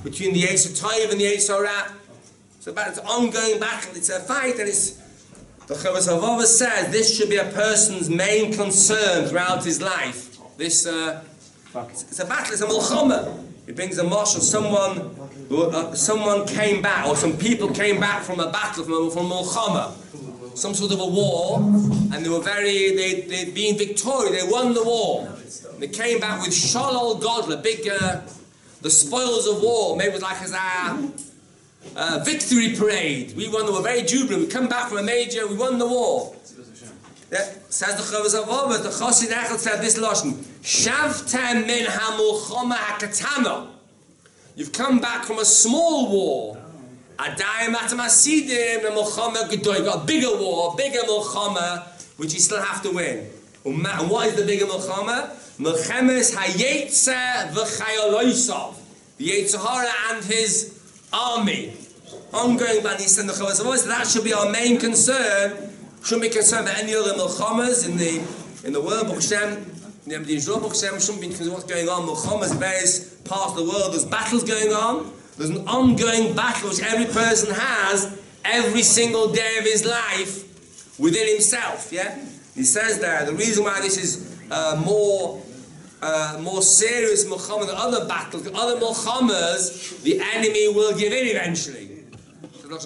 between the Yetzer Tov and the Yetzer Hara. It's an ongoing battle. It's a fight, and it's the Chovos HaLevavos says this should be a person's main concern throughout his life. This it's a battle. It's a milchama. It brings a marshal. Someone came back, or some people came back from a battle, from milchama, some sort of a war, and they'd been victorious. They won the war. They came back with shalol godla, big, the spoils of war. Maybe it was like as a victory parade. We won. They were very jubilant. We come back from a major. We won the war. Yeah. Says the Chovos HaLevavos, the Chassid Echad said this lashon: Shavtem min hamulchama hakatana. You've come back from a small war. Adayim atamasidim milchama gedoy. You got a bigger war, bigger milchama, which you still have to win. And what is the bigger milchama? Milchemes hayetzer v'chayolosav. The Yetzer Hara and his army. Ongoing, but he said the Chovos HaLevavos, that should be our main concern. Shouldn't be concerned about any other milchamas in the world. The Israel Baruch Hashem shouldn't be concerned with what's going on. Milchamas, various parts of the world, there's battles going on. There's an ongoing battle which every person has every single day of his life within himself. Yeah, he says there the reason why this is more serious milchama than other battles. Other milchamas, the enemy will give in eventually. If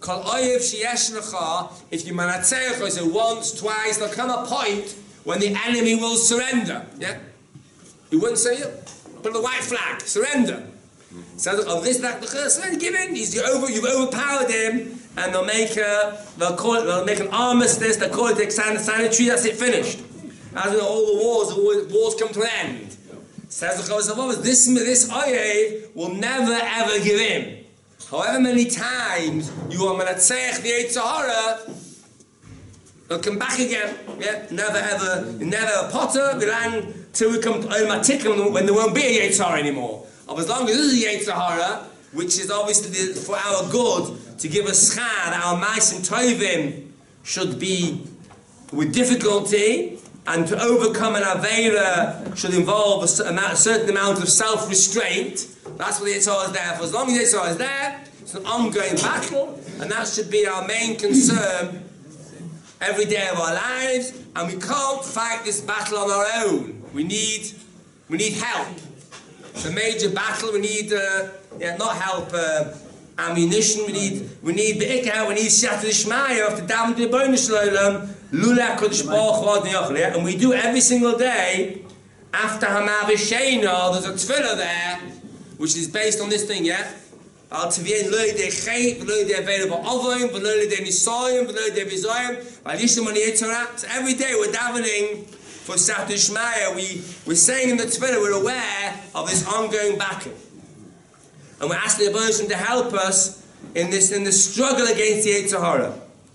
you manatzeach, so once, twice, there'll come a point when the enemy will surrender. Yeah, he wouldn't say it. Put the white flag, surrender. So of this, that, the give in. You've overpowered him, and they'll make an armistice. They'll call it sanitary. That's it, finished. As in all the wars come to an end. Says the Chovos HaLevavos, this oyev will never ever give in. However many times you are menatzeich the Yetzer Hara, they'll come back again. Yeah, never ever potter. Till we come to Omatikam when there won't be a Yetzer Hara anymore. Of as long as this is a Yetzer Hara, which is obviously for our good to give us schar, our ma'asim tovim should be with difficulty, and to overcome an aveira should involve a certain amount of self-restraint. That's what the Yetzer Hara is there for. As long as the Yetzer Hara is there, it's an ongoing battle, and that should be our main concern every day of our lives. And we can't fight this battle on our own. We need help. It's a major battle. We need not help, ammunition. We need be'ikah. We need siyata d'shmaya after daven to Ribono Shel Olam, lula kodesh baruch hu. And we do every single day after Hamav Sheina. There's a tefillah there, which is based on this thing, yeah? Al Tivien lo yedei chet, v'lo yedei aveda ba'avoyim, v'lo yedei nisoyim, v'lo yedei vizoyim, v'al yishim ani Yetzer Hara. So every day we're davening for Siyata d'Shmaya. We're saying in the tefillah, we're aware of this ongoing battle. And we're asking the Ribono Shel Olam to help us in the struggle against the Yetzer Hara.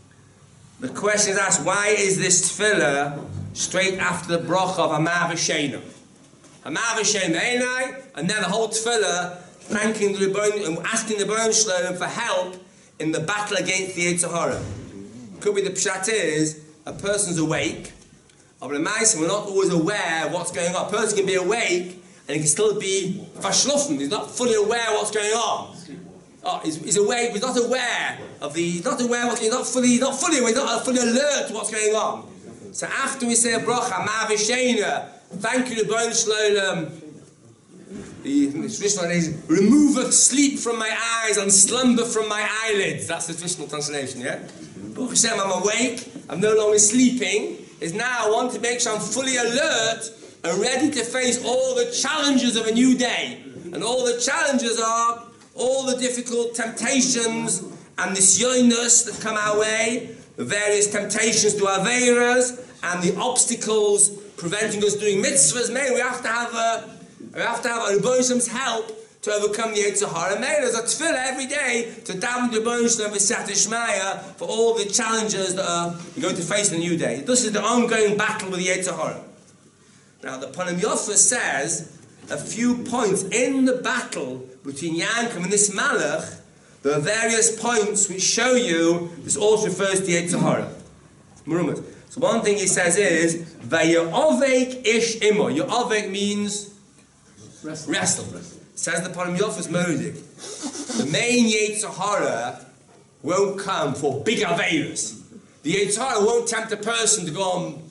The question is asked, why is this tefillah straight after the bracha of Hamav Sheina? Hamav Sheina Einai, and then the whole tefillah thanking the Ribono and asking the Ribono Shel Olam for help in the battle against the Yetzer Hara. Could be the pshat is a person's awake, but in we're not always aware of what's going on. A person can be awake and he can still be verschluffen. He's not fully aware of what's going on. He's awake, but he's not aware of he's not fully alert to what's going on. So after we say a bracha, Hamav Sheina, thank you, Ribono Shel Olam. The traditional is remove sleep from my eyes and slumber from my eyelids. That's the traditional translation, yeah? Baruch Hashem, I'm awake, I'm no longer sleeping. Is now I want to make sure I'm fully alert and ready to face all the challenges of a new day. And all the challenges are all the difficult temptations and the nisyonos that come our way, the various temptations to aveiras, and the obstacles preventing us doing mitzvahs. Maybe we have to have a Ribono Shel Olam's help to overcome the Yetzer Hara. Maybe there's a tefillah every day to daven the Ribono Shel Olam v'siyata d'shmaya for all the challenges that we're going to face in the new day. This is the ongoing battle with the Yetzer Hara. Now the Panim Yofa says a few points in the battle between Yankov and this Malach. There are various points which show you this also refers to Yetzer Hara. So one thing he says is Vaye'ovek ish imo. Ye'ovek means wrestle. Says the Param Yofas Modik, the main Yetzer Hara won't come for big Averas. The Yetzer Hara won't tempt a person to go on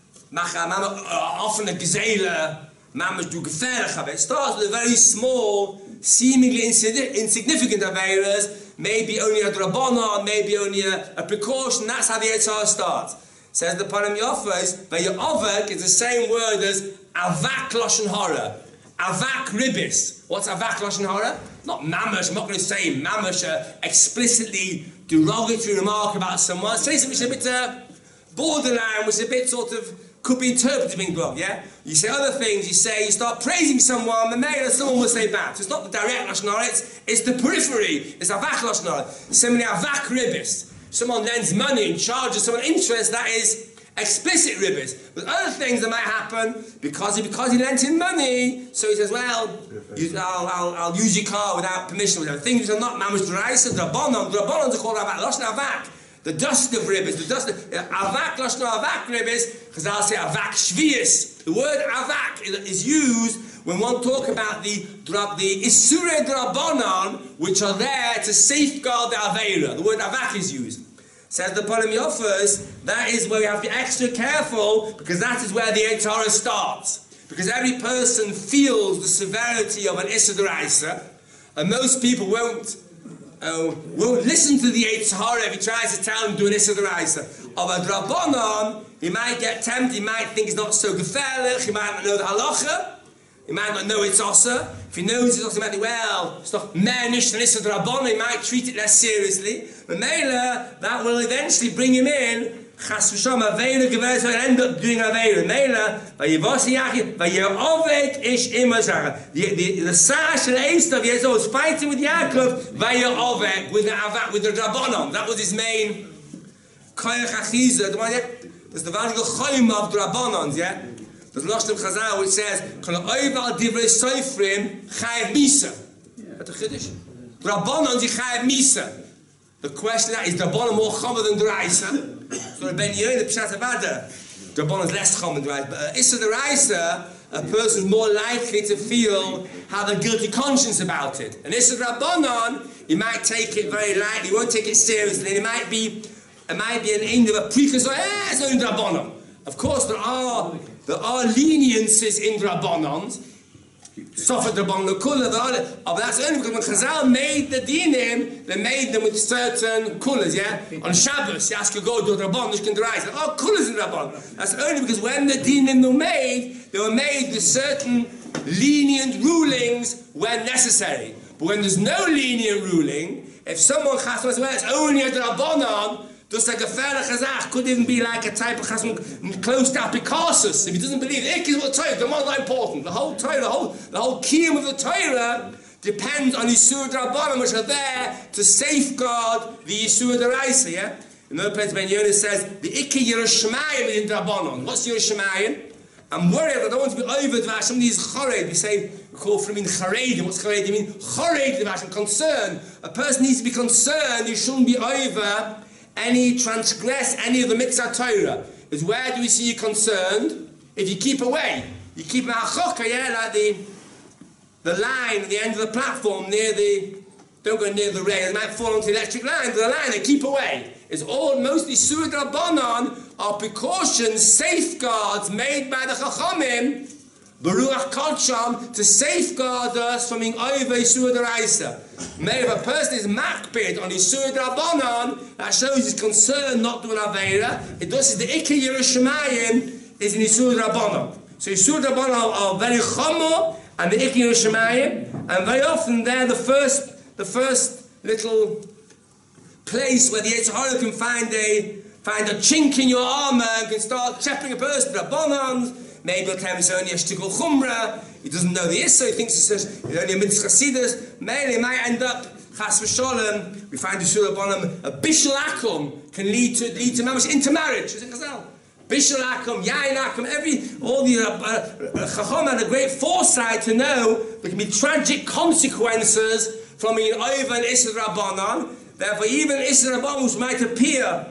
often a Gezela, Mamash do Gefährlich. It starts with a very small, seemingly insignificant Averas, maybe only a Drabbana, maybe only a precaution. That's how the Yetzer Hara starts. Says the Param Yofas, Vayavak is the same word as Avak Lashon Hara. Avak ribis. What's avak lashon hara? Not mamash. I'm not going to say mamash, explicitly derogatory remark about someone. Say something which is a bit borderline, which is a bit sort of could be interpreted being wrong. Yeah. You say other things. You start praising someone, and maybe someone will say bad. So it's not the direct lashon hara. It's the periphery. It's avak lashon hara. Similarly, avak ribis. Someone lends money and charges someone interest. That is explicit ribbis. But other things that might happen because he lent him money, so he says, well, I'll use your car without permission. Things are not mamash d'oraisa, drabonon. Drabonon are called avak. Lashon avak, the dust of ribbis, the dust of avak. Lashon avak ribbis, because I'll say avak shvius. The word avak is used when one talk about the isure drabonon, which are there to safeguard the aveira. The word avak is used. Says the Param Yofas, that is where we have to be extra careful, because that is where the Yetzer Hara starts. Because every person feels the severity of an Issa D'Oraisa, and most people won't listen to the Yetzer Hara if he tries to tell them to do an Issa D'Oraisa. Of a Drabonon, he might get tempted, he might think it's not so gefährlich, he might not know the halacha, he might not know it's osa. If he knows it's osa, he might think, well, it's not manish and Issa D'Rabbanan, he might treat it less seriously. But Mela, that will eventually bring him in. Chas v'sham Aveira Gever, so he'll end up doing Aveira. Mela, v'yivasi yachid, v'yerovek ish imazara. The Sash and Esav, Yezor was fighting with Yaakov, v'yerovek, with the Drabonon. That was his main koyach achiza. There's the value of cholim of Drabonons, yeah? There's Lashon Chazal which says, "Kol oival divrei soifrim chayev misa." That's a chiddush. Drabonon is chayev misa. The question is Drabonon more chomer than D'Oraisa? So Ben Yoel, the Pshat Avada, Drabonon is less chomer than D'Oraisa. But Issa D'Oraisa, a person is more likely to feel have a guilty conscience about it. And Issa Drabonon, he might take it very lightly, he won't take it seriously. And it might be an end of a precursor. It's only Drabonon. Of course, there are leniences in Drabbonons. Suffered Drabbon Kula, but that's only because when Chazal made the dinim, they made them with certain kulas, yeah? On Shabbos, you ask you go to Drabbon, you can derive. Oh, kulas in Drabbon. That's only because when the dinim were made with certain lenient rulings when necessary. But when there's no lenient ruling, if someone says, well, it's only a Drabbonon, just like a Gefährlich Chazach could even be like a type of chasm close to Apikasus. If he doesn't believe Ik is what Torah, the one's not important. The whole Torah, the whole kiyum of the Torah depends on Yisur D'Rabbanan, which are there to safeguard the Yisur D'Oraisa, yeah? In another place, Ben Yonis says, the Ikki Yerushalayim is in D'Rabbanan. What's Yerushalayim? I'm worried, I don't want to be over to some of these chored. We call from in charedim. What's charedim? I mean chored, I'm concerned. A person needs to be concerned, you shouldn't be over transgress any of the mitzvah Torah. Is where do we see you concerned? If you keep away. You keep ma'achoka, yeah, like the line at the end of the platform don't go near the rail, it might fall onto the electric line, the line, they keep away. It's all mostly Surah D'Rabbanan are precautions, safeguards made by the Chachamim, Baruch Kodsham, to safeguard us from being over Yisur D'Oraisa. Maybe if a person is makbid on Yisur D'Rabbanan, that shows his concern not doing Aveira. It does is the Ikki Yerushalayim is in Yisur D'Rabbanan. So Yisur D'Rabbanan are very chomer, and the Ikki Yerushalayim, and very often they're the first little place where the Yetzer Hara can find a chink in your armor and can start chapping a person. D'Rabbanans. Maybe he'll tell him it's only a shtigul chumrah. He doesn't know the Issa. He thinks it's only a mitzvah chasidus. Maybe it might end up chas v'sholem. We find the Surah Bonham a bishul akum can lead to mamash intermarriage. Is it Chazal? Bishul akum, yain akum. All the chacham had a great foresight to know there can be tragic consequences from being over an Issa Rabbanan. Therefore, even Issa Rabbanan, which might appear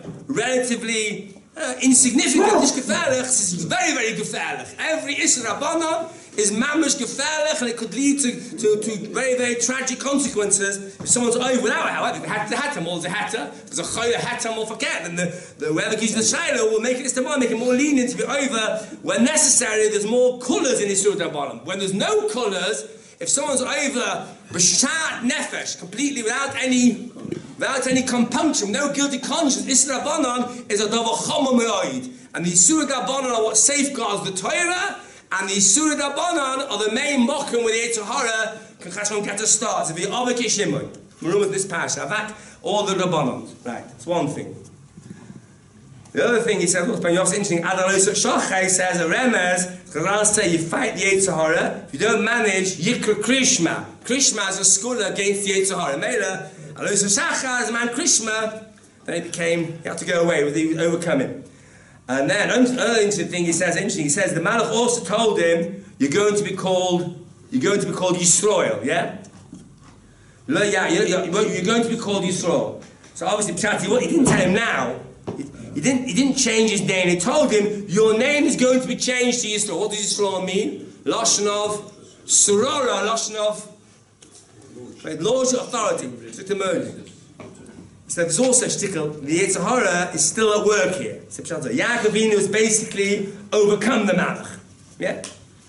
relatively insignificant, this gefährlich is very, very gefährlich. Every Issa Rabbanan is mamish gefährlich, and it could lead to very, very tragic consequences if someone's over without a helmet. If the hatter, more the hatter, there's a choyle hatter more forget, then whoever gives the shayla will make it istamar, make it more lenient to be over. When necessary, there's more colours in the Isur D'Rabbanan. When there's no colours, if someone's over b'shat nefesh, completely without any compunction, no guilty conscience, Isur D'Rabbanan is a davar chomer me'od. And the Isur D'Rabbanan are what safeguards the Torah, and the Isur D'Rabbanan are the main mokum where the Yetzer Hara can Chashon get a start. So the Avik Yishimon. Remember this passage. Avak, all the Rabbanon. Right, that's one thing. The other thing he says, what's interesting, Adalos Shachai says, a remez, Chazal say you fight the Yetzer Hara, if you don't manage, Yikra Krishma. Krishma is a scholar against the Yetzer Hara. Mela, Adalos Shachai is a man Krishma, then he had to go away with the overcoming. And then, another interesting thing he says, the Malach also told him, you're going to be called Yisroel, yeah? You're going to be called Yisroel. So obviously, Pshati, he didn't tell him now. He didn't change his name. He told him, your name is going to be changed to Yisroel. What does Yisroel mean? Lashon of Surora, Lashon of Lord's authority. So there's also shtickle, the Yetzer Hara is still at work here. So Yaakov Avinu has basically overcome the Malach. Yeah?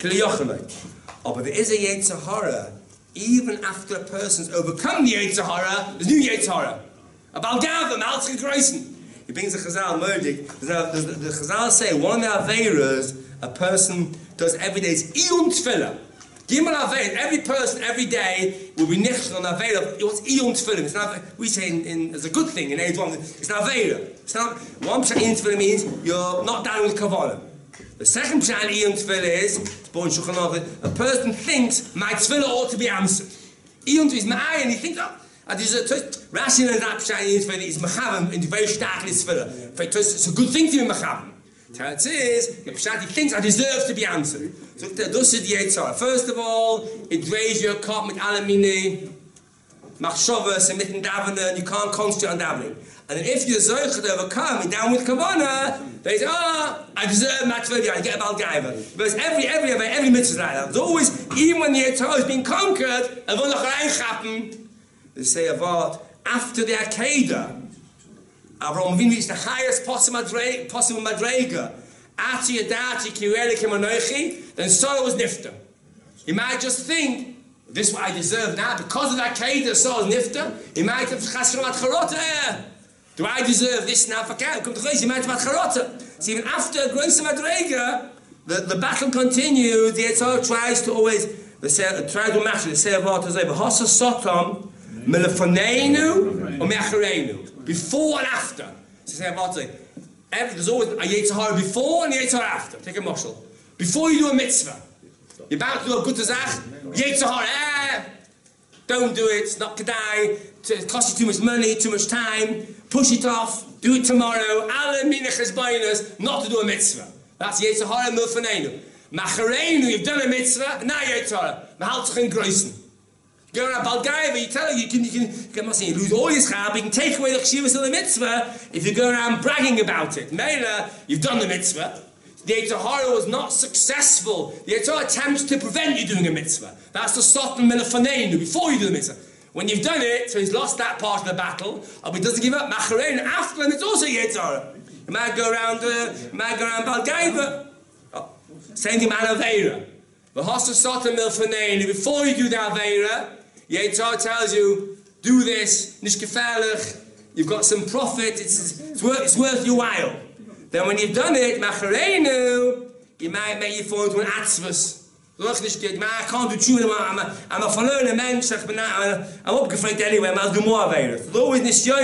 Oh, but there is a Yetzer Hara, even after a person's overcome the Yetzer Hara, there's new Yetzer Hara. A Balgava, Maltzke Grayson. He brings the Chazal Merdik. The Chazal say one of the Averas a person does every day is Iyun Tefillah. Gimel Aveir, every person, every day will be nichshel on Aveir. What's Iyun Tefillah? It's not, we say it's a good thing in age one. It's not Aveir. It's not, one pshat Iyun Tefillah means you're not down with Kavanah. The second pshat Iyun Tefillah is, a person thinks my Tefillah ought to be answered. Iyun Tefillah is ma'ay, and he thinks, Rashi and that pshat Iyun Tefillah is machavim in the very stark Tefillah. It's a good thing to be machavim. It is, the Pshat, he thinks I deserve to be answered. So this is the Yetzer Hara. First of all, it drains your cup with alamine, machshavas, and mitten davener, and you can't concentrate on davening. And then if you're zoich to overcome and down with kavanah, they say, I deserve my tefillah, I get a balgaiva. Because every mitzvah is like that. There's always, even when the Yetzer Hara has been conquered, they say about after the Akedah, Avraham Avinu reached the highest possible madrega. Ati yadati kireli k'manoichi. Then Sarah was nifta. He might just think, this is what I deserve now. Because of that Kedah, Sarah was nifta. He might have chasron at charota. Do I deserve this now? Come to Chayes, he might have charota. So even after Grace madrega, the battle continues. The Yetzer Hara tries to always, try to match it. They say about the Hasa Sotom, Melefoneinu, or Me'achareinu. Before and after. So there's always a Yetzer Hara before and a Yetzer Hara after. Take a mushal. Before you do a mitzvah, you're about to do a good tazach, Yetzer Hara, don't do it, it's not kedai, it costs you too much money, too much time, push it off, do it tomorrow, ala minachas bainas, not to do a mitzvah. That's Yetzer Hara milfanenu. Machareinu, you've done a mitzvah, now Yetzer Hara. Mahaltzchen groisen. Go around Balgaiva, you tell her you can lose all your schab, you can take away the chshivas of the mitzvah if you go around bragging about it. Mela, you've done the mitzvah. The Yetzer Hara was not successful. The Yetzer Hara attempts to prevent you doing a mitzvah. That's the Sotom Melefanenu, before you do the mitzvah. When you've done it, so he's lost that part of the battle, but he doesn't give up. Macharein, after him, it's also Yetzer Hara. You might go around Balgaiva. Same thing, man Aveira. The Hasa Sotom Melefanenu, before you do the Aveira, Yetzer Hara tells you, do this, nishkefelech, you've got some profit, it's worth your while. Then when you've done it, machareinu, you might make you fall into an atzvus. I can't do tshuva, I'm a verloren mensch, I'm opgefragt anyway, I'll do more available. There's always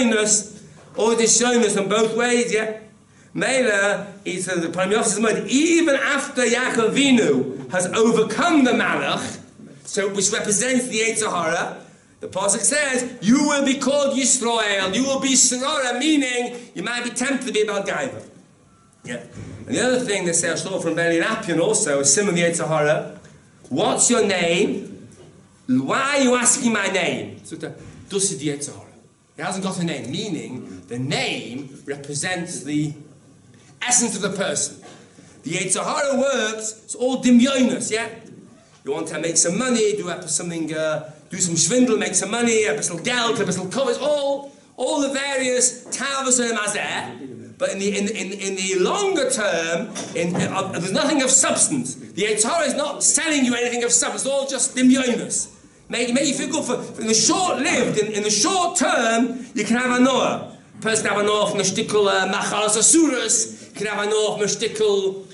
nisyonis on both ways, yeah? Mela, he says, the Prime Minister, even after Yaakov Avinu has overcome the Malach, so which represents the Yetzer Hara, the pasuk says, you will be called Yisroel, you will be Sarora, meaning you might be tempted to be about Gaiva. Yeah. And the other thing they say, I saw from Beli Rapian also, is similar to the Yetzer Hara. What's your name? Why are you asking my name? So this is the Yetzer Hara. He hasn't got a name, meaning the name represents the essence of the person. The Yetzer Hara works, it's all dimyonos, yeah? You want to make some money, do something, do some schwindel, make some money, a bisschen geld, a bisschen covers, all the various tavos and mazeh. But in the longer term, there's nothing of substance. The Yetzer Hara is not selling you anything of substance. It's all just dimyonis. Make you feel good for in the short-lived, in the short term, you can have a noah. Person have a noah from a shtickle machalas asuras. You can have a noah from a shtickle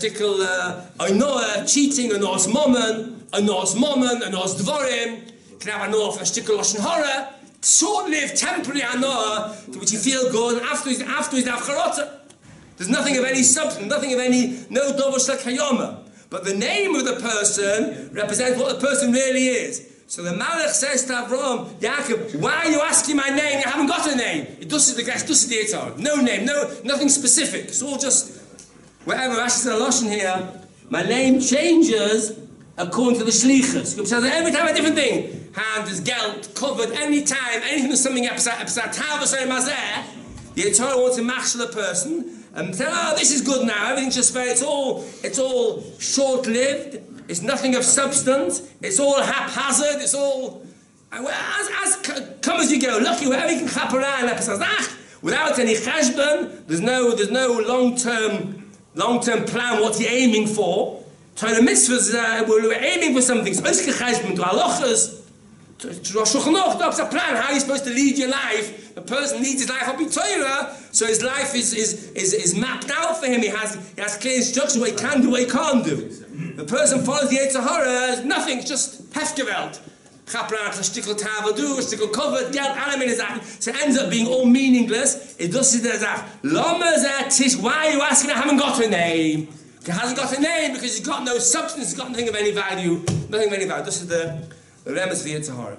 noah cheating, a noah's mammon, a noah's dvorim. You can have a noah from a shtickle lashon hara. Short-lived, temporary anoah to which you feel good, and afterwards the avcharota. There's nothing of any substance, nothing of any, no dovosh like hayoma. But the name of the person represents what the person really is. So the Malach says to Avraham, Yaakov, why are you asking my name? You haven't got a name. It does the Yetzer Hara. No name, nothing specific. It's all just whatever. Rashi says a lashon here. My name changes according to the shlichus. It says every time a different thing. Hand is geld, covered, any time, anything that's something episode tavos or mazeh. The Yetzer Hara wants to mashal a person and say, oh, this is good now. Everything's just fair. It's all short-lived. It's nothing of substance. It's all haphazard. It's all as come as you go. Lucky wherever you can clap around without any cheshbon. There's no long-term plan. What you're aiming for. Torah mitzvahs. We're aiming for something. So it's cheshbon to halachas. To Rosh Hashanah, that's a plan how you're supposed to lead your life. The person leads his life up in Torah, so his life is mapped out for him. He has clear instructions what he can do, what he can't do. The person follows the Yetzer Hara, nothing, it's just hefgewelt. Chapran, a shtickle tavadu, a shtickle covered, geld, alamin is that. So it ends up being all meaningless. It does say that. Lama tish, why are you asking? I haven't got a name. He hasn't got a name because he's got no substance, he's got nothing of any value. Nothing of any value. This is the remes of the Yetzer Hara.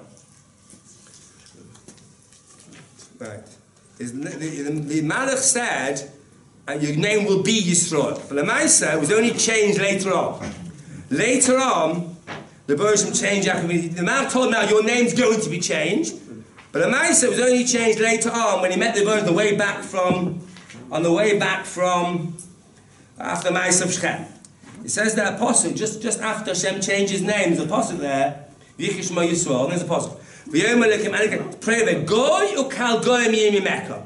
Right. The Malach said, your name will be Yisroel. But the Maisa was only changed later on. Later on, the Bereshim changed. The Malach told him now your name's going to be changed. But the Maisa was only changed later on when he met the Bereshim on the way back from after Maisa of Shechem. It says that apostle just after Hashem changed his name. There's an apostle there. V'yichis Shmo Yisroel. And there's an apostle. Pray that goy ukal goyim yimimeka.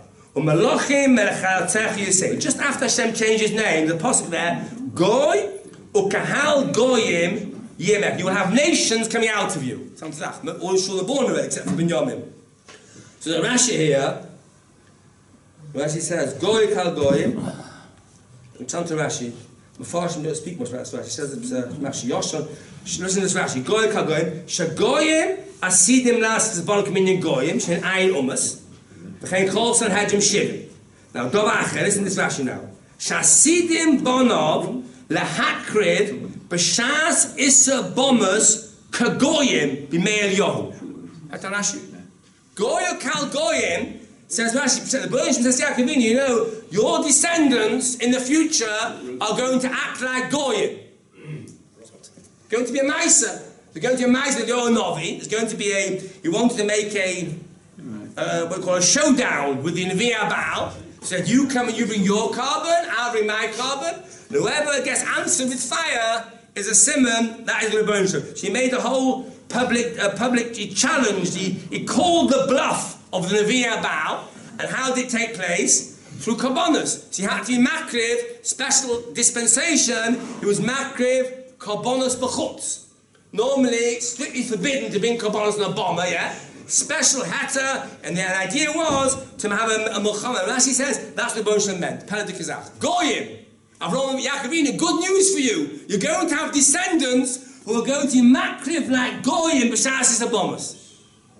Just after Hashem changed his name, the apostle there, goy ukahal goyim yimek. You will have nations coming out of you. Something like that. All shul are born of it, except for Binyamin. So the Rashi here, Rashi says, goy ukal goyim. Come to Rashi. Mefarshim don't speak much about this Rashi. He says it's Rashi Yoshon. Listen to this Rashi. Goy ukal goyim. Shagoyim asidim las zbon k'minyan goyim. Shen ayin umas. Now, listen to this Rashi now. Shasidim bonov lehakrid b'shas issa bomas kagoyim b'mei Eliyahu. That's Rashi. Goyo kal goyim says Rashi. The Bereshim says Yaakov, you know, your descendants in the future are going to act like goyim. Going to be a Maisa. They're going to be a Maisa. They're a Novi. There's going to be he wanted to make what we call a showdown with the Nevi'ah Baal. Said, you come and you bring your carbon, I'll bring my carbon. And whoever gets answered with fire is a simon, that is going to burn. So he made a whole public he challenged, he called the bluff of the Nevi'ah Baal. And how did it take place? Through karbonos. So he had to be makriv, special dispensation. It was makriv, karbonos b'chutz. Normally, strictly forbidden to bring karbonos in a bomber, yeah? Special hatter, and the idea was to have a Muhammad. Rashi says that's the Bereshim meant. Peladik Kazach. Goyim. Avraham Yaakovina, good news for you. You're going to have descendants who are going to be makriv like Goyim b'shas abomas.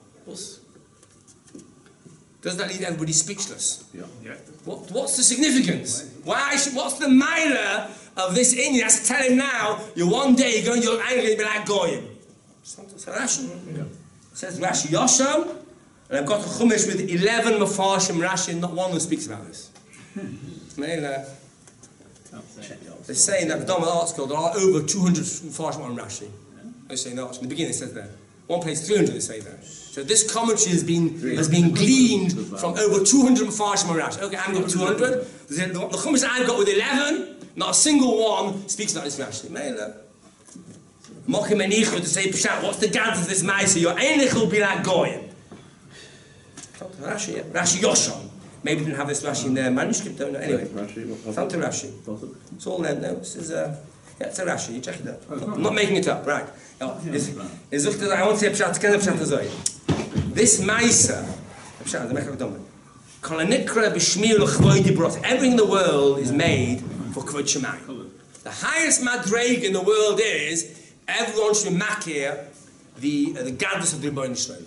Does that leave everybody speechless? Yeah. What's the significance? What's the milah of this in you? That's to tell him now. One day you're going to be like Goyim. Yeah. Says Rashi Yosham, and I've got a chumash with 11 Mefarshim Rashi, not one that speaks about this. They're saying that the Dhamma article, there are over 200 Mefarshim on Rashi. They say no, in the beginning it says that. One place 300 they say that. So this commentary has been gleaned from over 200 Mefarshim on Rashi. Okay, I've got 200. The chumash I've got with 11, not a single one speaks about this Rashi. Mochim and Ichud to say, Pshat, what's the gad of this Maisa? Your Einich will be like Goyim. Rashi, Rashi Yoshon. Maybe didn't have this Rashi in their manuscript, don't know. Anyway, found to Rashi. It's all there. No, this is it's a Rashi. You check it out. I'm not making it up, right? I want to say Pshat. This Maisa, Pshat, the Mechak Domen. Everything in the world is made for Kvod Shemayim. The highest madreg in the world is everyone should be makir the gadlus of the Rebbeinu Shlom.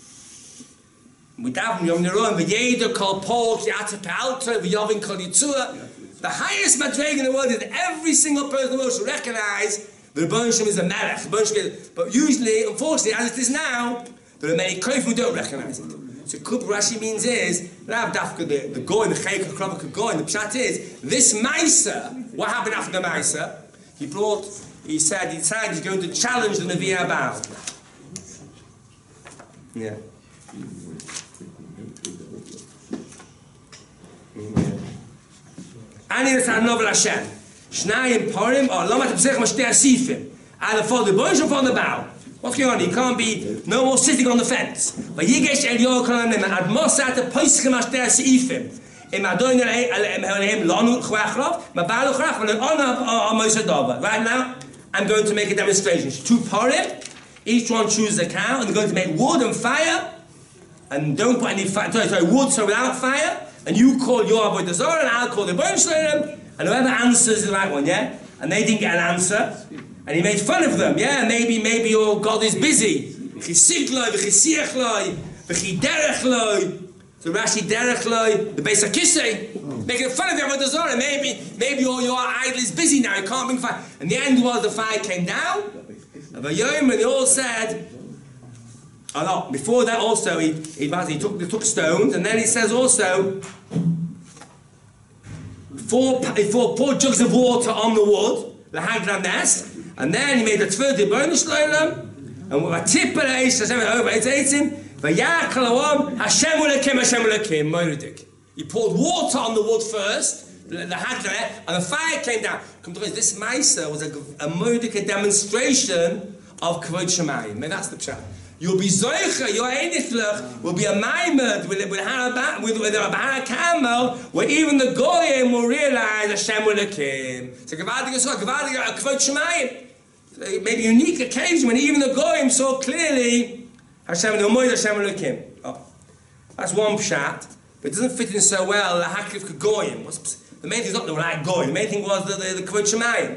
We daven Yom Neroim v'yeder kol pol ki ata pe'alta v'yovin kol yitzua. The highest madreg in the world is every single person in the world should recognize the Rebbeinu Shlom is a melech. But usually, unfortunately, as it is now, there are many kofen who don't recognize it. So Kup Rashi means is Rav Dafka the goy the chayk kravak goy. The pshat is this Maisa. What happened after the Maisa? He said he's going to challenge the Nevi Abal. Yeah. Ani Rasan Novel Hashem. Shnayim Purim or Lomat Psech Mashtei Asifim. Either for the boys or for the bow. What's going on? He can't be no more sitting on the fence. But Yigesh El Yochanan Ad Mosat Poischem Ashtei Asifim. Right now, I'm going to make a demonstration. Two parim, each one chooses a cow, and they're going to make wood and fire, and don't put any fire. Sorry, wood so without fire, and you call your avodah zarah, and I'll call the Rebbeinu Shlom, and whoever answers the right one, yeah. And they didn't get an answer, and he made fun of them, yeah. Maybe your God is busy. So Rashi Derech Loi, the Beis HaKisei, making fun of the Avodah Zarah. Maybe your idol is busy now, you can't bring fire. And the end was the fire came down, and they all said, oh no, before that also he took stones, and then he says also, four jugs of water on the wood, the Hagran nest, and then he made a tefillah to Rebbeinu Shlom, and with a tip of the Eish Hashem over ate him. He poured water on the wood first, the Hagran, and the fire came down. This Maisa was a demonstration of Kvod Shemayim. Maybe that's the pshat. You'll be Zoicha, your Einiflech will be a Maimed with a Bahara Kamel, where even the Goyim will realize Hashem will Akim. So Gavadig Kvod Shemayim. Maybe a unique occasion when even the Goyim saw clearly Hashem Elokim. Oh, that's one pshat, but it doesn't fit in so well. The Haklif Goyim. The main thing is not the right Goyim. The main thing was the Kvod Shemayim.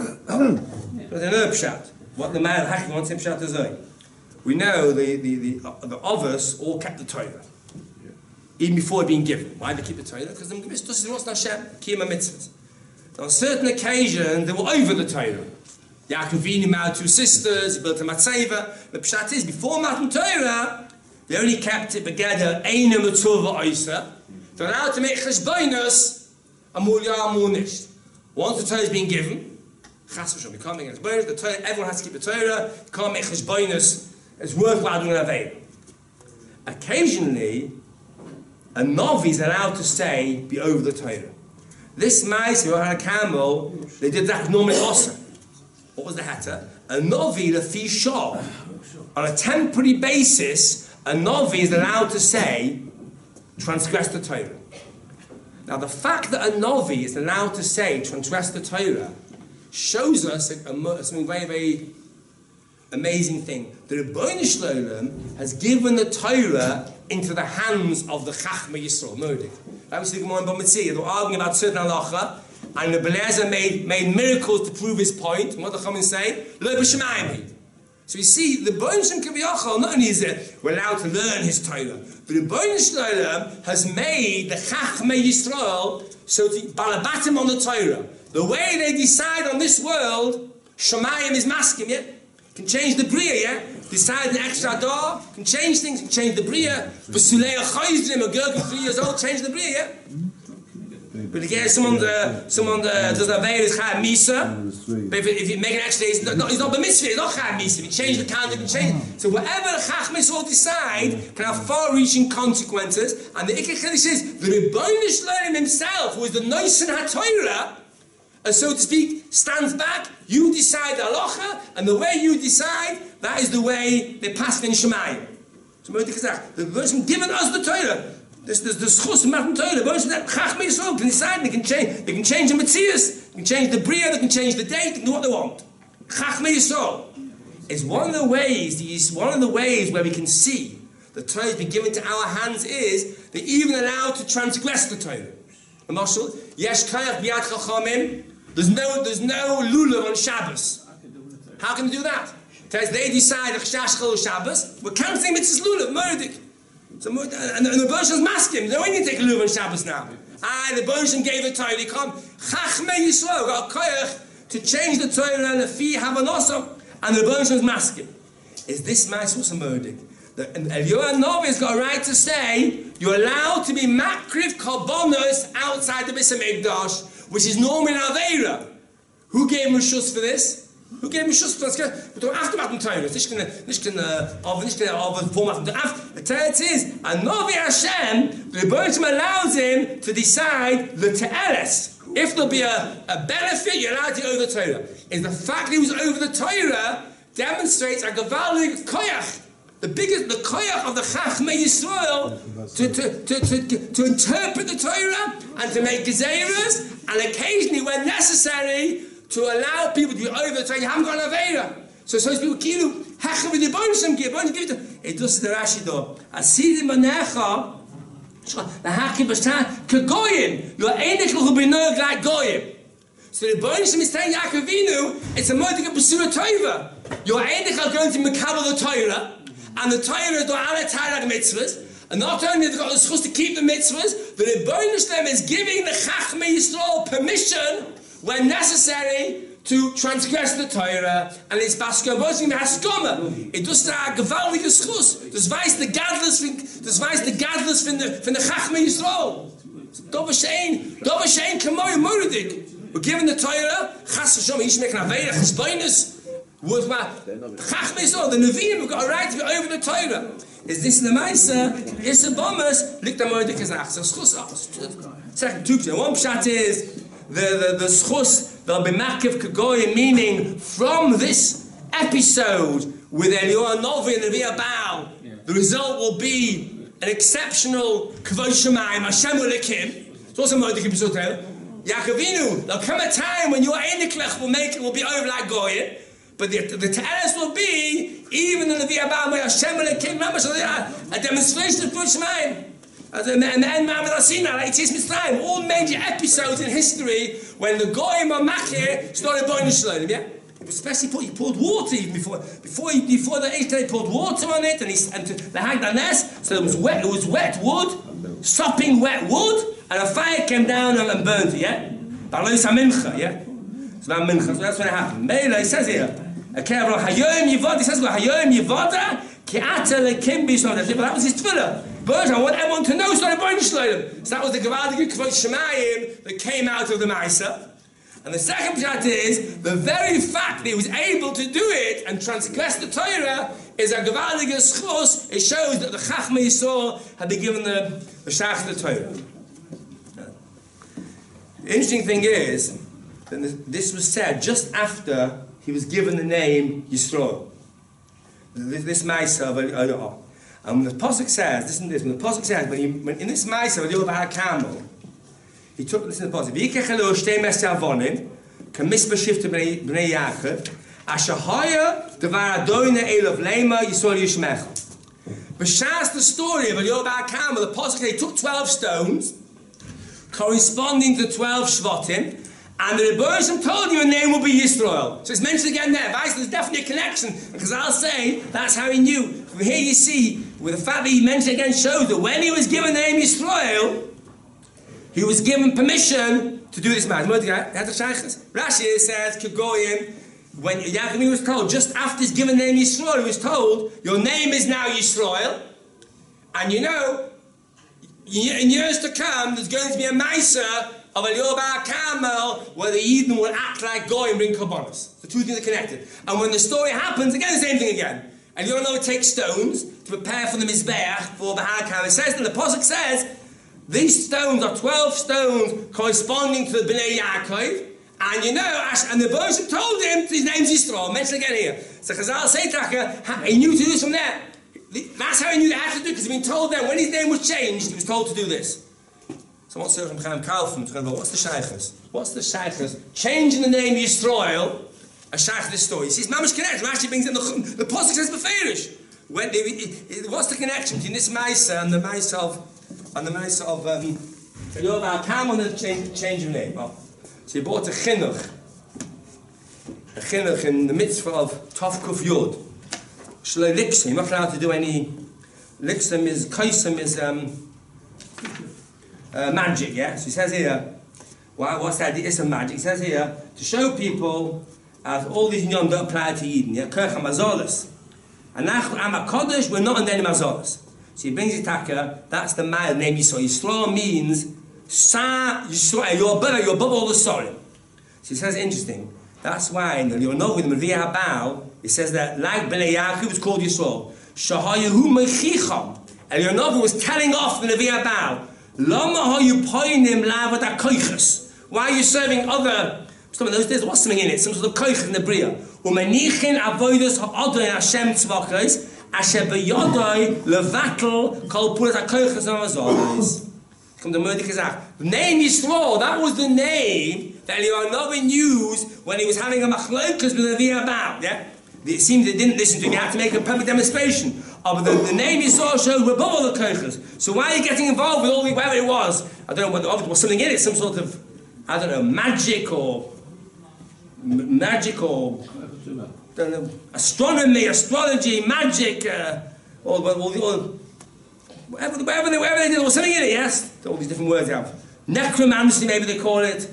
But another pshat. What the man Haklif wants him pshat to say. We know the others all kept the Torah, even before being given. Why they keep the Torah? Because the mitzvahs was Hashem kiyum mitzvahs. On certain occasions they were over the Torah. Yaakov Avinu married two sisters, he built a matzeva. The pshat is, before Matan Torah, they only kept it together, Eina Matzova Oisa. They're allowed to make cheshbonos, amul ya amul nicht. Once the Torah is being given, chas v'shom, you can't make cheshbonos, the Torah, everyone has to keep the Torah, you can't make cheshbonos, it's worthwhile doing an aveil. Occasionally, a Novi is allowed to say, be over the Torah. This Maisa, who had a camel, they did that normally also. What was the hatter? A Novi, the fi shah. On a temporary basis, a Novi is allowed to say, transgress the Torah. Now, the fact that a Novi is allowed to say, transgress the Torah, shows us something very, very amazing thing. The Rebbeinu Shlom has given the Torah into the hands of the Chachmei Yisrael, Modik. That was the Gemara in Bamitzia. They were arguing about certain halacha, and the Belezer made miracles to prove his point. And what the Chachamim say? Lo b'shemayim. So you see, the Rebbeinu Shlom Kiviyachol, not only is it we're allowed to learn his Torah, but the Rebbeinu Shlom has made the Chachmei Yisrael so to balabatim on the Torah. The way they decide on this world, Shemayim is masking, yeah? Can change the Bria, yeah? Decide an extra door, can change things, can change the Bria. V'sulei a girl from 3 years old, change the Bria, yeah? But again, someone does a veil is Chayim Misa, but if you make an extra, he's not b'mitzvah, he's not Chayim Misa. If you change the calendar, you can change it. So whatever the Chachmei all decide can have far-reaching consequences, and the Ikar Chiddush is the Rebbeinu Shlom himself, who is the Noisen HaTorah, so to speak, stands back. You decide the halacha, and the way you decide, that is the way they pass in Shemayim. So the person given us the Torah. This the schus Matan Torah. The person that Chachmei Yisrael can decide. They can change the Metzius. They can change the Bria. They can change the date. They can do what they want. Chachmei Yisrael is one of the ways. One of the ways where we can see the Torah has been given to our hands is they're even allowed to transgress the Torah. Yesh kayach biyad chachamim. There's no lulav on Shabbos. How can they do that? Because they decide Chashachal Shabbos. We're canceling mitzvahs lulav, murdik. So and the Bershom's masking. They don't need to take a lulav on Shabbos now. The Bershom gave the Torah. They come Chachmei Yisrael got koyach to change the Torah and the fee havanosom, and the Bershom's masking. Is this ma'asus a murdik? And Eliyahu Hanavi has got a right to say you're allowed to be makriv korbanos outside the Beis Hamikdash, which is normally an aveira. Who gave rishus for this? Who gave rishus for this? But after Matan Torah, the Torah is Hanavi Hashem. The Bereshim allows him to decide the te'eres. If there'll be a benefit, you're allowed to over the Torah. Is the fact that he was over the Torah demonstrates a gavaldik koyach. The koyach of the Chachmei Yisrael to interpret the Torah and to make gezeras, and occasionally, when necessary, to allow people to be over the Torah. You haven't got an aveira. So people kilu hecha with the bonusam give it. It does the Rashi do. Asidim manecha the hakim b'shtan kegoyim. You're einich l'chu b'nog like goyim. So the bonusam is telling Yaakov Avinu it's a modik of b'sura toiva. You're einich are going to mekabel the Torah. And the Torah do alle Torah mitzvahs, and not only have they got the schus to keep the mitzvahs, the Rebbeinu Shlem is giving the Chachmei Yisrael permission when necessary to transgress the Torah, and it's baskavosing the haskoma. It does the gewaltige schus. Das weiß the gadlus from the Chachmei Yisrael. Dov shein kamoy muradik. We're given the Torah. Chas v'shom yishmek naveira chesboinus. Was my Chachmei Yisrael, the Nevi'im have got a right to be over the Torah. Is this the Maisa? Is the Bombers? Lick the Moedik Kazach. So schus. Second, two. One pshat is the schus, the B'makiv Kagoyim, meaning from this episode with Eliyahu Hanavi and the Nevi'ah Baal, the result will be an exceptional Kvod Shemayim, Hashem will lick him. It's also Moedik Kibusot. Yaakov Avinu, there'll come a time when your Einiklech will be over like Goyim. But the te'eres will be, even in the Nevi'ah Baal, Hashem will came a demonstration of Kvod Shemayim. And the end Ma'amad Asina, like Yetzias Mitzrayim, all major episodes in history when the Goyim or Makir started buying the Shalom, yeah? Especially he poured water even before the Eish they poured water on it, and the Hagdanes, so it was wet wood, sopping wet wood, and a fire came down and burned it, yeah? Balos HaMincha, yeah? So that's when it happened. Mela, he says here, he says, Hayoim Yevoda, Ki'ata Lekim Bishlam. That was his tefillah. But I want everyone to know, so that was the Gevaldige Kvod Shemayim that came out of the Maisa. And the second pshat is, the very fact that he was able to do it and transgress the Torah is a Gevaldige Schus. It shows that the Chachmei Yisrael had been given the Shach of the Torah. The interesting thing is, this was said just after he was given the name Yisrael. This Maisa of Eliyahu. And when the Pasuk says, listen to this, when the Pasuk says, when in this Maisa of Eliyahu Bahar Kamel, he took, listen to the Pasuk, V'yikech Eliyahu shtei mesei avonim, k'mispa shifta b'nei Yaakov, asher haya devar Adonai elav lema Yisrael yishmecha. B'shas the story of Eliyahu Bahar Kamel, the Pasuk, they took 12 stones, corresponding to 12 Shvatim, and the Rebbeinu told you your name will be Yisrael. So it's mentioned again there. Right? So there's definitely a connection. Because I'll say that's how he knew. From here you see, with the fact that he mentioned again shows that when he was given the name Yisrael, he was given permission to do this matter. Rashi says, Kegoyim, when Yaakov was told, just after he's given the name Yisrael, he was told, your name is now Yisrael. And you know, in years to come, there's going to be a Maisa of Eliyahu Bahar Kamel, where the Yidden will act like Goy and bring Korbanos. The two things are connected. And when the story happens, again, the same thing again. Eliyahu Hanavi takes stones to prepare for the Mizbeach for Bahar Kamel. It says, and the Pasuk says, these stones are 12 stones corresponding to the Bnei Yaakov, And you know, and the Bosham told him his name's Yisrael. Mention again here. So Chazal say he knew to do this from there. That's how he knew they had to do it, because he'd been told then when his name was changed, he was told to do this. So what's the shaykhs? What's the shaykhs? Changing the name Yisrael, a shaykh this story. You see, it's mamash connection. Rashi brings in the pasuk says beferish. What's the connection between this Maisa and the Maisa of Yovel Kam on the change of name? Oh. So he bought a chinuch in the mitzvah of Tov Kuf Yod. Shloi Liksim, you're not allowed to do any. Liksim is, Kaisim is magic, yeah? So he says here, what's that? It's a magic. He says here, to show people, as all these Yom don't apply to Eden, yeah? Kirch HaMazolos. And now, Am HaKodesh, we're not on any Mazolos. So he brings it taka, that's the name Yisrael. Yisrael means, Sa Yisrael, you're above all the Sorim. So he says, interesting. That's why in the Leonov with the Mevia Habao, it says that like Bnei Yaakov was called Yisrael. Shahayahu Mechicham. And Leonov was telling off the Mevia Habao. Lama hayu poinim lavad akoiches. Why are you serving other? Some of those days, what's something in it? Some sort of koich in the bria. Umenichin avodas ha'adoi Hashem tzvachos. Asher b'yodoi levatel kol puras akoiches ha'mazolos. Come to Mordechai. The name Yisrael, that was the name that Leonov used when he was having a machlokas with the Mevia Habao. Yeah? It seems they didn't listen to him. You have to make a perfect demonstration. But the name Yisrael showed we're above all the koiches. So why are you getting involved with all the, whatever it was? I don't know what there was something in it, some sort of, I don't know, magic or don't know, astronomy, astrology, magic, whatever they did, there was something in it, yes? All these different words they have. Necromancy, maybe they call it.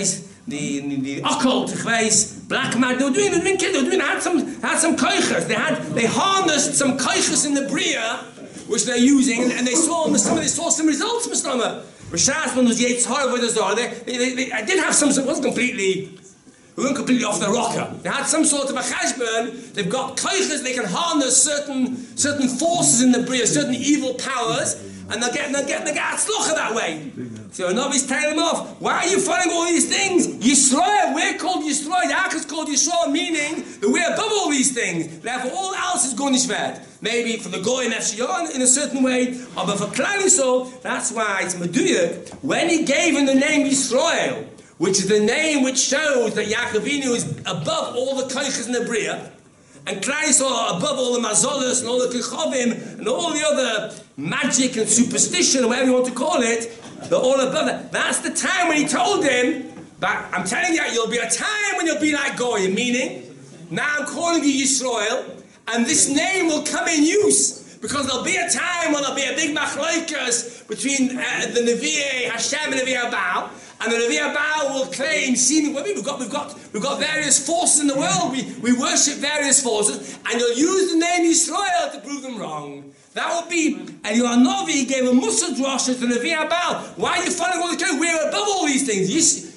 The occult, black magic. They were doing had some koiches. They harnessed some koiches in the bria, which they're using, and they saw some results. Mr. Rishas was Yates Horov. They did have some. It wasn't completely. We weren't completely off the rocker. They had some sort of a cheshbon. They've got koiches. They can harness certain forces in the bria, certain evil powers, and they'll get atzlocha that way. So Novi's telling them off. Why are you following all these things? Yisrael, we're called Yisrael. Yaakov's called Yisrael, meaning that we're above all these things. Therefore, all else is Gornishved. Maybe for the Goy and Efshion in a certain way, but for Klal Yisrael, that's why it's Meduyuk. When he gave him the name Yisrael, which is the name which shows that Yaakov Avinu is above all the koiches in the bria, and Klal Yisrael are above all the mazolos and all the kichovim and all the other magic and superstition, or whatever you want to call it, they're all above that. That's the time when he told him, but I'm telling you, you'll be a time when you'll be like Goyim, meaning, now I'm calling you Yisrael, and this name will come in use, because there'll be a time when there'll be a big machloikas between the Nevi'e Hashem and Nevi'e Baal, and the Nevi'e Baal will claim, we've got various forces in the world, we worship various forces, and you'll use the name Yisrael to prove them wrong. That would be, and Yohanovi gave a Musa drasha to the Nevi'e Baal. Why are you following all the code? We're above all these things.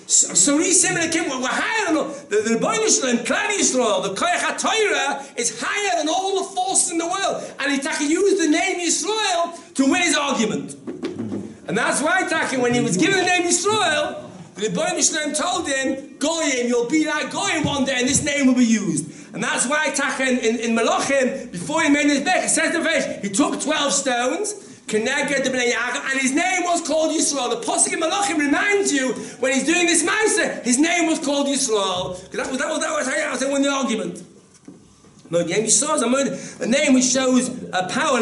We're higher than all. The Rebbeinu Shalom, Klal Yisrael, the Koyach HaTorah is higher than all the forces in the world. And he used the name Yisrael to win his argument. And that's why, when he was given the name Yisrael, the Rebbeinu Shalom told him, Goyim, you'll be like Goyim one day, and this name will be used. And that's why in Malachim, before he made his bed, it says the verse, he took 12 stones, Keneged the Bnei Yaakov, and his name was called Yisrael. The Pasuk in Malachim reminds you, when he's doing this Ma'aseh, his name was called Yisrael. Because that was how I won the argument. No, the name Yisrael is a name which shows a power.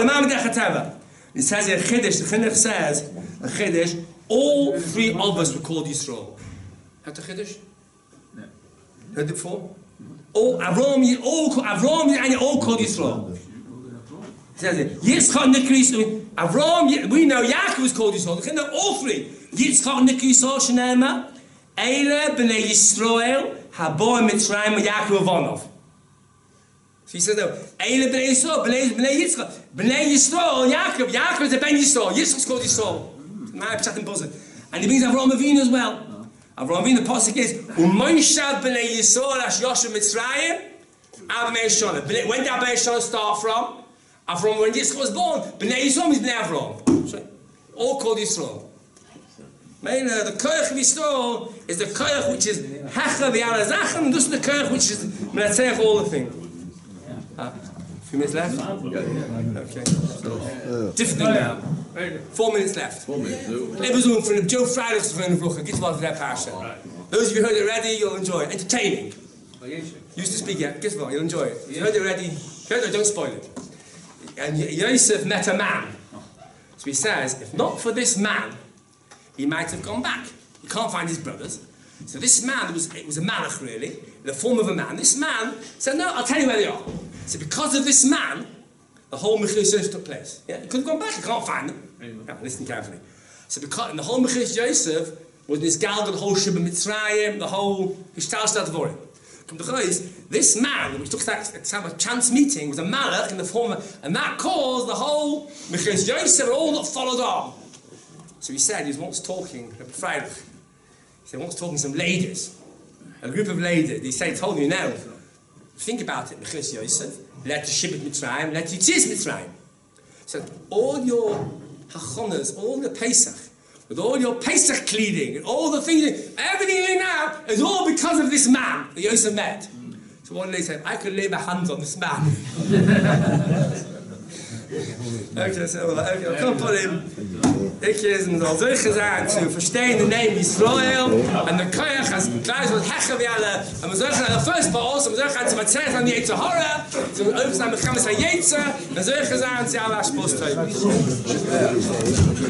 It says in Chiddush, the Chinuch says, in Chiddush, all three of us were called Yisrael. Had the Chiddush? No. Heard it before? Avram, and all called Yisrael. It says it. Yitzchak, Nikri, Avram, we know Yaakov was called Yisrael. All three. Yitzchak, Nikri, Shenema, Eile, Bnei Yisrael, Habor, Mitzrayim, Yaakov, Avanov. So he says, Eile, Bnei Yisrael, Bnei Yitzchak, Bnei Yisrael, Yaakov is a Ben Yisrael. Yitzchak's called Yisrael. And he brings Avram Avinu as well. Avram Avinu, the pasuk is, U'moishav b'nei Yisrael ash Yosher Mitzrayim, Avnei Shona. When did Avnei Shona start from? When Yitzchak was born, b'nei Yisrael is b'nei Avram. All called Yisrael. The koyach of Yisrael is the koyach which is hacha v'yala zachem, and this is the koyach which is menatzeach all the things. A few minutes left? Okay. Different thing now. 4 minutes left. 4 minutes. Everyone from Joe Freilich from the Brucha, get to that parsha. Those of you who heard it already, you'll enjoy it. Entertaining. Used to speak, yeah. Guess what? You'll enjoy it. You heard it already. Don't spoil it. And Yosef met a man. So he says, if not for this man, he might have gone back. He can't find his brothers. So this man, it was a malach really, in the form of a man. This man said, no, I'll tell you where they are. So because of this man, the whole Mechillas Yosef took place. Yeah? He could have gone back, he can't find them. Now, listen carefully. So because in the whole Mechillas Yosef was this Galgal, the whole Sheba Mitzrayim, the whole Hishtal Shtadvorim. This man, which took that to have a chance meeting, was a malach in the form of, and that caused the whole Mechillas Yosef and all that followed on. So he said he was once talking, Rabbi Freilich, he said once talking to some ladies, a group of ladies. He said, told you now, think about it, Mechillas Yosef, led to Shibit Mitzrayim, led to Yitzias Mitzrayim. So all your hachonas, all the Pesach, with all your Pesach cleaning, and all the things, everything you do now is all because of this man that Yosef met. So one day he said, I could lay my hands on this man. Okay, so I can't put him. Ik is een zal zorgen zijn te verstaan de naam Israël en de koyach als gleich wat hechen we alle en we zorgen aan de first part also we zorgen aan te vertellen aan die Yetzer Hara so we ook samen gaan met Yetzer en zorgen zijn aan ze alle spost